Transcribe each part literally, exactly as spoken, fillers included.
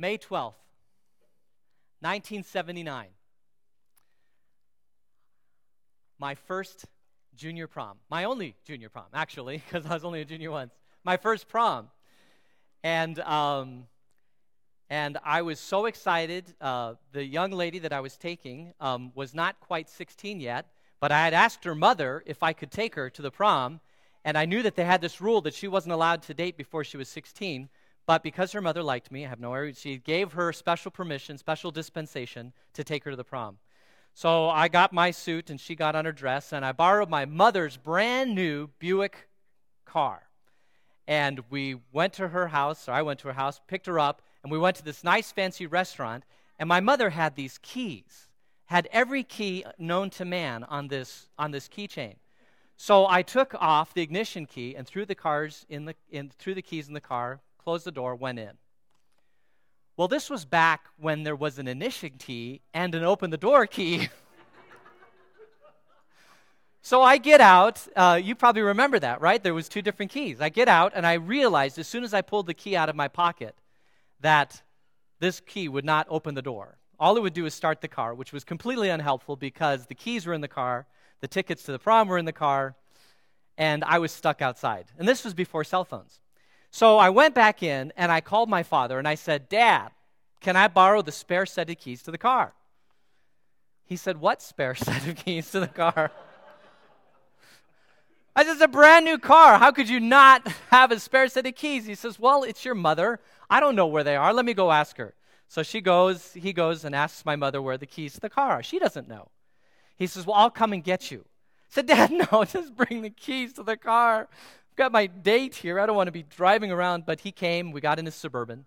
May twelfth, nineteen seventy-nine. My first junior prom. My only junior prom, actually, because I was only a junior once. My first prom. And um, and I was so excited. Uh, the young lady that I was taking um, was not quite sixteen yet, but I had asked her mother if I could take her to the prom, and I knew that they had this rule that she wasn't allowed to date before she was sixteen. But because her mother liked me, I have no idea, she gave her special permission, special dispensation to take her to the prom. So I got my suit and she got on her dress, and I borrowed my mother's brand new Buick car. And we went to her house, or I went to her house, picked her up, and we went to this nice fancy restaurant, and my mother had these keys, had every key known to man on this on this keychain. So I took off the ignition key and threw the cars in the in threw the keys in the car, closed the door, went in. Well, this was back when there was an ignition key and an open the door key. So I get out. Uh, you probably remember that, right? There was two different keys. I get out, and I realized as soon as I pulled the key out of my pocket that this key would not open the door. All it would do is start the car, which was completely unhelpful because the keys were in the car, the tickets to the prom were in the car, and I was stuck outside. And this was before cell phones. So I went back in, and I called my father, and I said, "Dad, can I borrow the spare set of keys to the car?" He said, "What spare set of keys to the car?" I said, "It's a brand new car. How could you not have a spare set of keys?" He says, "Well, it's your mother. I don't know where they are. Let me go ask her." So she goes, he goes and asks my mother where the keys to the car are. She doesn't know. He says, "Well, I'll come and get you." I said, "Dad, no, just bring the keys to the car. I've got my date here. I don't want to be driving around." But he came. We got in his Suburban.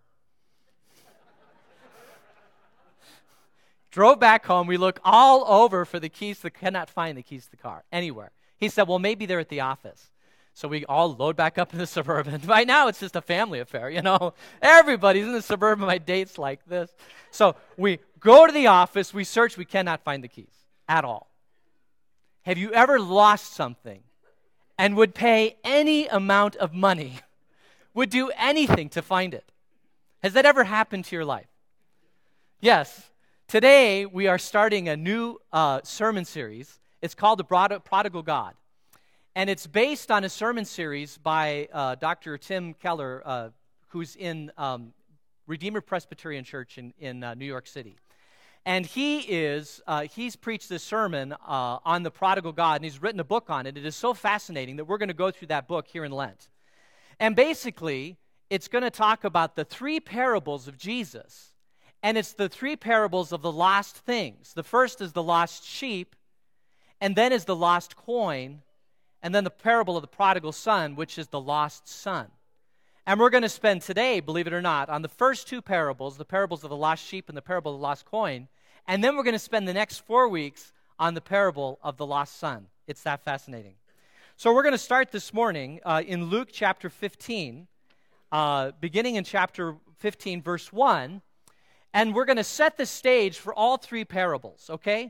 Drove back home. We look all over for the keys. We cannot find the keys to the car anywhere. He said, "Well, maybe they're at the office." So we all load back up in the Suburban. By now, it's just a family affair, you know. Everybody's in the Suburban. My date's like this. So we go to the office. We search. We cannot find the keys at all. Have you ever lost something and would pay any amount of money, would do anything to find it? Has that ever happened to your life? Yes. Today, we are starting a new uh, sermon series. It's called The Prod- Prodigal God. And it's based on a sermon series by uh, Doctor Tim Keller, uh, who's in um, Redeemer Presbyterian Church in, in uh, New York City. And he is, uh, he's preached this sermon uh, on the prodigal God, and he's written a book on it. It is so fascinating that we're going to go through that book here in Lent. And basically, it's going to talk about the three parables of Jesus, and it's the three parables of the lost things. The first is the lost sheep, and then is the lost coin, and then the parable of the prodigal son, which is the lost son. And we're going to spend today, believe it or not, on the first two parables, the parables of the lost sheep and the parable of the lost coin. And then we're going to spend the next four weeks on the parable of the lost son. It's that fascinating. So we're going to start this morning uh, in Luke chapter fifteen, uh, beginning in chapter fifteen, verse one. And we're going to set the stage for all three parables, okay?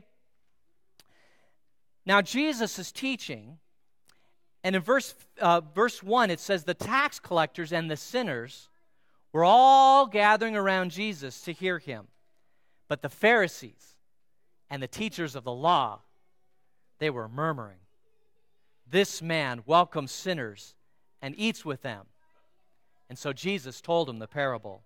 Now, Jesus is teaching. And in verse uh, verse one, it says, "The tax collectors and the sinners were all gathering around Jesus to hear him. But the Pharisees and the teachers of the law, they were murmuring, 'This man welcomes sinners and eats with them.' And so Jesus told them the parable."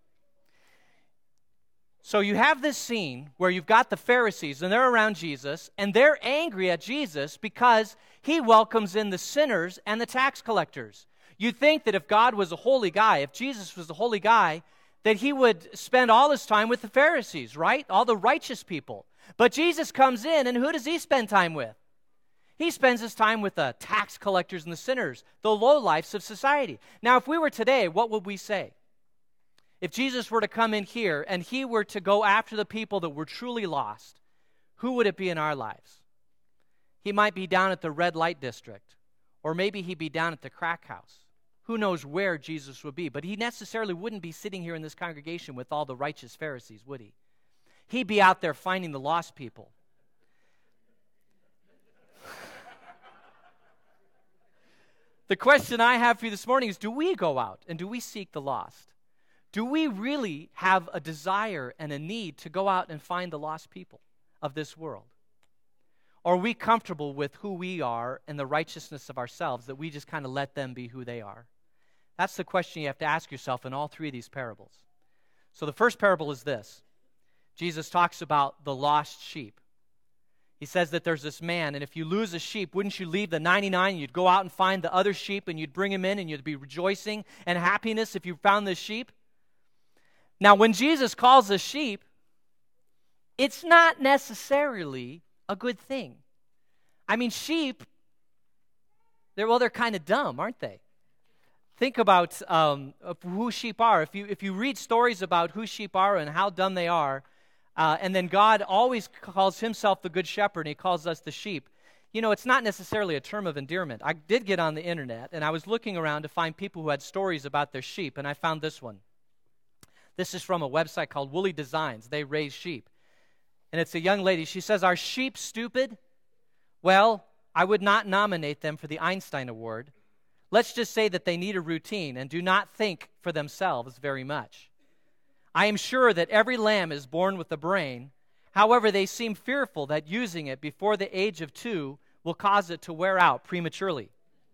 So you have this scene where you've got the Pharisees, and they're around Jesus, and they're angry at Jesus because he welcomes in the sinners and the tax collectors. You'd think that if God was a holy guy, if Jesus was a holy guy, that he would spend all his time with the Pharisees, right? All the righteous people. But Jesus comes in, and who does he spend time with? He spends his time with the tax collectors and the sinners, the lowlifes of society. Now, if we were today, what would we say? If Jesus were to come in here and he were to go after the people that were truly lost, who would it be in our lives? He might be down at the red light district, or maybe he'd be down at the crack house. Who knows where Jesus would be? But he necessarily wouldn't be sitting here in this congregation with all the righteous Pharisees, would he? He'd be out there finding the lost people. The question I have for you this morning is, do we go out and do we seek the lost? Do we really have a desire and a need to go out and find the lost people of this world? Or are we comfortable with who we are and the righteousness of ourselves, that we just kind of let them be who they are? That's the question you have to ask yourself in all three of these parables. So the first parable is this. Jesus talks about the lost sheep. He says that there's this man, and if you lose a sheep, wouldn't you leave the ninety-nine, and you'd go out and find the other sheep, and you'd bring him in, and you'd be rejoicing and happiness if you found this sheep? Now, when Jesus calls a sheep, it's not necessarily a good thing. I mean, sheep, they're, well, they're kind of dumb, aren't they? Think about um, who sheep are. If you, if you read stories about who sheep are and how dumb they are, Uh, and then God always calls himself the good shepherd, and he calls us the sheep. You know, it's not necessarily a term of endearment. I did get on the internet, and I was looking around to find people who had stories about their sheep, and I found this one. This is from a website called Woolly Designs. They raise sheep. And it's a young lady. She says, "Are sheep stupid? Well, I would not nominate them for the Einstein Award. Let's just say that they need a routine and do not think for themselves very much. I am sure that every lamb is born with a brain. However, they seem fearful that using it before the age of two will cause it to wear out prematurely.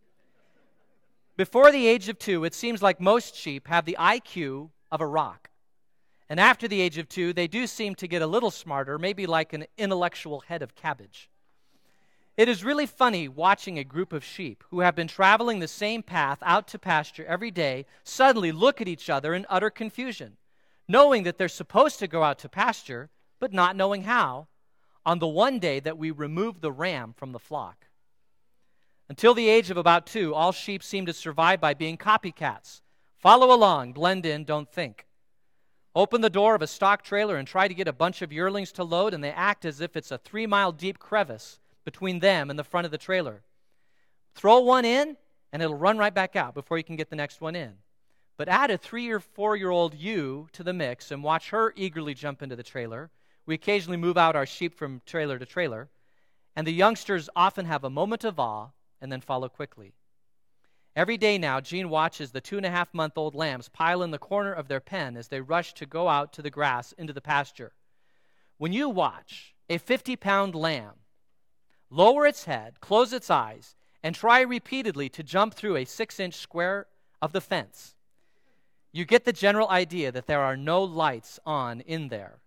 Before the age of two, it seems like most sheep have the I Q of a rock. And after the age of two, they do seem to get a little smarter, maybe like an intellectual head of cabbage. It is really funny watching a group of sheep who have been traveling the same path out to pasture every day suddenly look at each other in utter confusion, knowing that they're supposed to go out to pasture, but not knowing how, on the one day that we remove the ram from the flock. Until the age of about two, all sheep seem to survive by being copycats. Follow along, blend in, don't think. Open the door of a stock trailer and try to get a bunch of yearlings to load, and they act as if it's a three-mile deep crevice between them and the front of the trailer. Throw one in, and it'll run right back out before you can get the next one in. But add a three- or four-year-old ewe to the mix and watch her eagerly jump into the trailer. We occasionally move out our sheep from trailer to trailer, and the youngsters often have a moment of awe and then follow quickly. Every day now, Jean watches the two-and-a-half-month-old lambs pile in the corner of their pen as they rush to go out to the grass into the pasture. When you watch a fifty-pound lamb lower its head, close its eyes, and try repeatedly to jump through a six-inch square of the fence, you get the general idea that there are no lights on in there.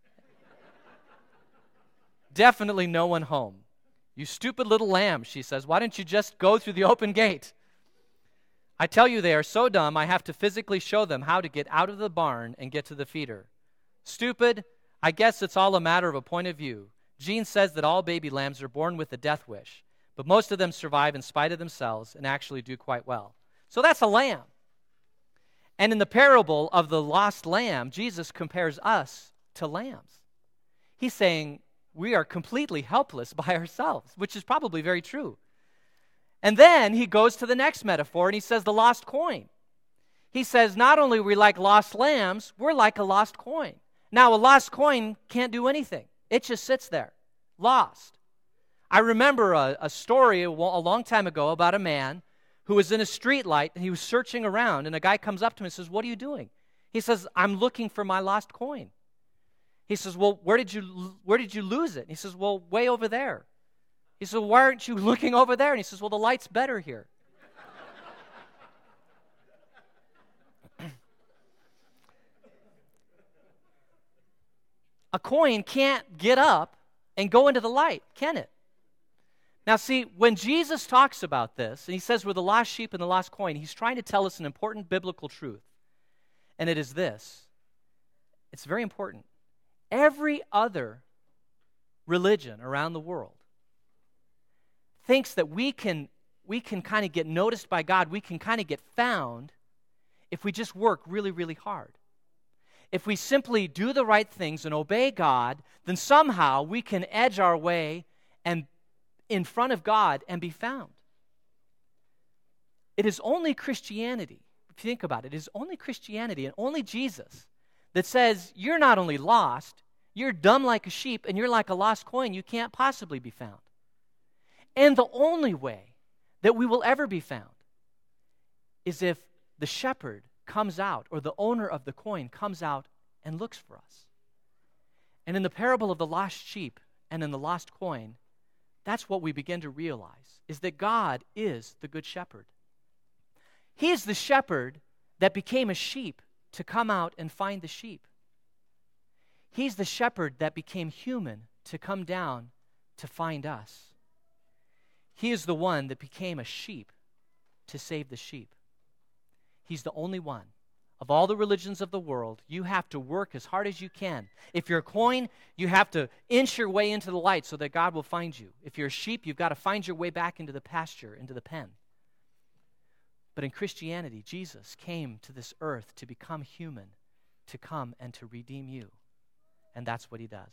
Definitely no one home. "You stupid little lamb," she says, "why don't you just go through the open gate?" I tell you, they are so dumb, I have to physically show them how to get out of the barn and get to the feeder. Stupid? I guess it's all a matter of a point of view. Jean says that all baby lambs are born with a death wish, but most of them survive in spite of themselves and actually do quite well. So that's a lamb. And in the parable of the lost lamb, Jesus compares us to lambs. He's saying we are completely helpless by ourselves, which is probably very true. And then he goes to the next metaphor, and he says the lost coin. He says not only are we like lost lambs, we're like a lost coin. Now, a lost coin can't do anything. It just sits there, lost. I remember a, a story a, a long time ago about a man who was in a street light, and he was searching around, and a guy comes up to him and says, "What are you doing?" He says, "I'm looking for my lost coin." He says, "Well, where did you where did you lose it?" And he says, "Well, way over there." He says, "Why aren't you looking over there?" And he says, "Well, the light's better here." A coin can't get up and go into the light, can it? Now, see, when Jesus talks about this, and he says we're the lost sheep and the lost coin, he's trying to tell us an important biblical truth. And it is this. It's very important. Every other religion around the world thinks that we can, we can kind of get noticed by God, we can kind of get found if we just work really, really hard. If we simply do the right things and obey God, then somehow we can edge our way and in front of God and be found. It is only Christianity, if you think about it, it is only Christianity and only Jesus that says you're not only lost, you're dumb like a sheep and you're like a lost coin, you can't possibly be found. And the only way that we will ever be found is if the shepherd comes out, or the owner of the coin comes out and looks for us. And in the parable of the lost sheep and in the lost coin, that's what we begin to realize, is that God is the good shepherd. He is the shepherd that became a sheep to come out and find the sheep. He's the shepherd that became human to come down to find us. He is the one that became a sheep to save the sheep. He's the only one. Of all the religions of the world, you have to work as hard as you can. If you're a coin, you have to inch your way into the light so that God will find you. If you're a sheep, you've got to find your way back into the pasture, into the pen. But in Christianity, Jesus came to this earth to become human, to come and to redeem you. And that's what he does.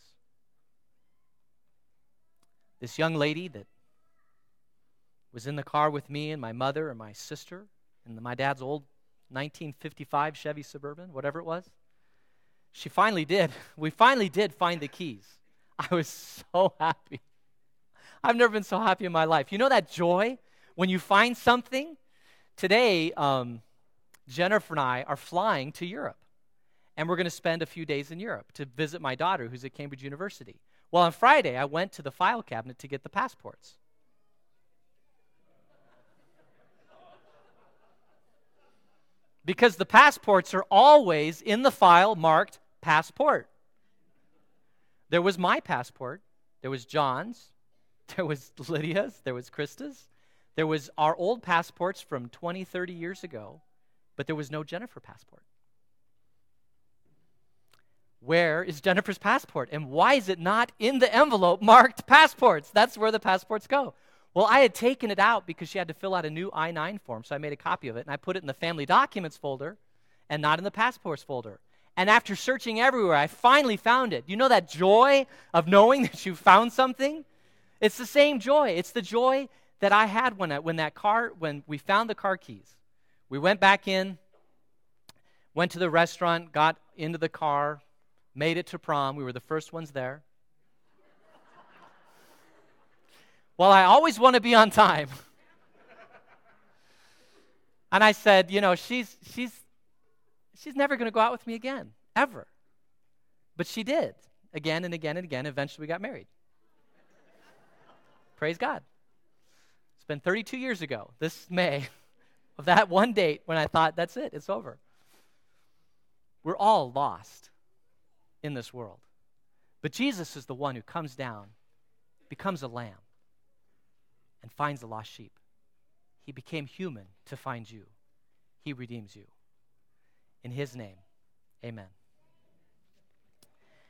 This young lady that was in the car with me and my mother and my sister and my dad's old nineteen fifty-five Chevy Suburban, whatever it was, she finally did. We finally did find the keys. I was so happy. I've never been so happy in my life. You know that joy when you find something? Today, um, Jennifer and I are flying to Europe, and we're going to spend a few days in Europe to visit my daughter who's at Cambridge University. Well, on Friday, I went to the file cabinet to get the passports. Because the passports are always in the file marked passport. There was my passport. There was John's. There was Lydia's. There was Krista's. There was our old passports from twenty, thirty years ago. But there was no Jennifer passport. Where is Jennifer's passport? And why is it not in the envelope marked passports? That's where the passports go. Well, I had taken it out because she had to fill out a new I nine form, so I made a copy of it, and I put it in the family documents folder and not in the passports folder. And after searching everywhere, I finally found it. You know that joy of knowing that you found something? It's the same joy. It's the joy that I had when I, when that car, when we found the car keys. We went back in, went to the restaurant, got into the car, made it to prom. We were the first ones there. Well, I always want to be on time. And I said, you know, she's she's she's never going to go out with me again, ever. But she did, again and again and again. Eventually we got married. Praise God. It's been thirty-two years ago, this May, of that one date when I thought, that's it, it's over. We're all lost in this world. But Jesus is the one who comes down, becomes a lamb, and finds the lost sheep. He became human to find you. He redeems you. In his name, amen.